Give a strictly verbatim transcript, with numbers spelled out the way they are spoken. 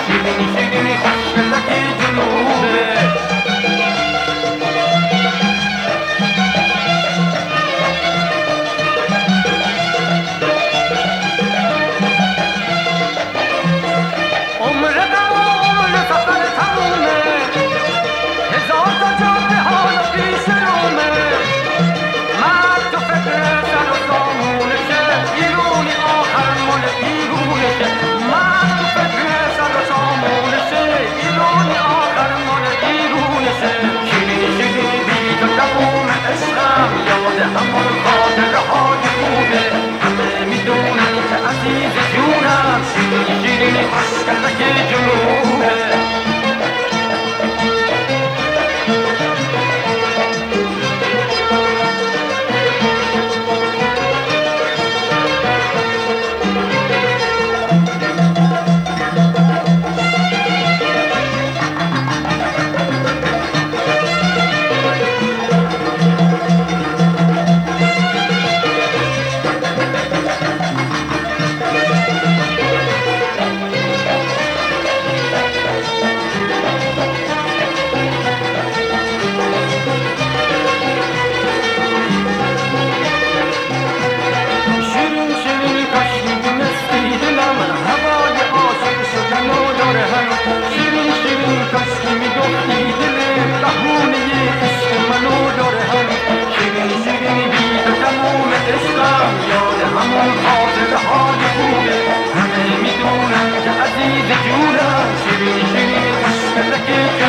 شیرینی شیرینی خوشگلک جنوبه عمر غم و عمر سفر تمومه هزار تا جاده حالا پیش رومه مرد تو فکر سر و سامونشه ایرونی آخر مال ایرونشه مرد تو فکر سر و سامونشه ایرونی آخر مال ایرونشه شیرینی شیرینی بی تو تموم عشقم یاد همون خاطره های خوبه همه میدونن که عزیز جونم شیرینی شیرینی خوشگلک جنوبه شیرین شیرین کاشکی میگفتی دل بهونه عشق منو داره هم شیرین شیرین بی تو تموم عشقم یاد همون خاطره های خوبه همه میدونن که عزیز جونم شیرین شیرین خوشگلک